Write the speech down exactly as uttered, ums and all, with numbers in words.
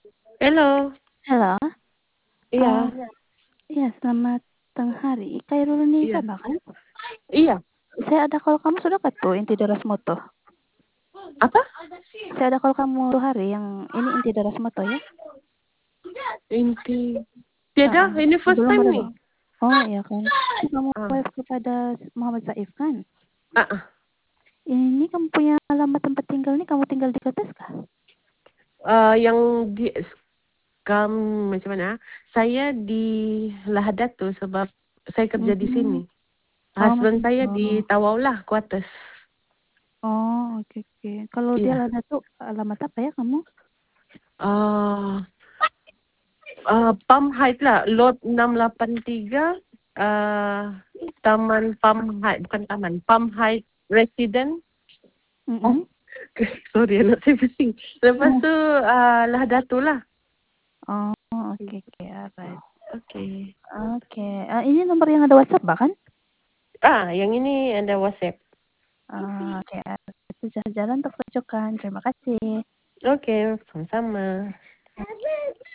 Halo. Halo. Iya. Eee, iya selamat tengah hari. Khairul Iya. Nisa bahkan? Iya. Saya ada call kamu sudah dapat tuh inti Darasmoto. Apa? Saya ada call kamu tuh hari yang ini inti Darasmoto ya. Inti. Tidak, Heeh, ini first belum time ada nih. Bang. Oh iya kan. Ini kamu Ah. wave kepada Muhammad Saif kan? Uh-uh. Ini kamu punya alamat tempat tinggal nih, kamu tinggal di Ketes kah? Uh, yang di kam macam mana? Saya di Lahadat tuh sebab saya kerja di sini. Hmm. Oh Husband macam saya itu. di Tawau lah, Kuartes. Oh oke oke. Kalau dia Iya. ada tuh alamat apa ya kamu? Uh, uh, Palm Heights lah, lot enam lapan tiga. Uh, Taman Palm Heights, bukan taman, Palm Heights Resident. Oh, Mm-mm. sorry, anak saya pusing. Lepas Hmm. tu, uh, Lahadatul lah. Oh oke oke, alright. Okey. Oke, uh, ini nomor yang ada WhatsApp bahkan? Ah, yang ini ada WhatsApp. Oh, oke, itu jalan-jalan untuk rujukan. Terima kasih. Okey, sama-sama.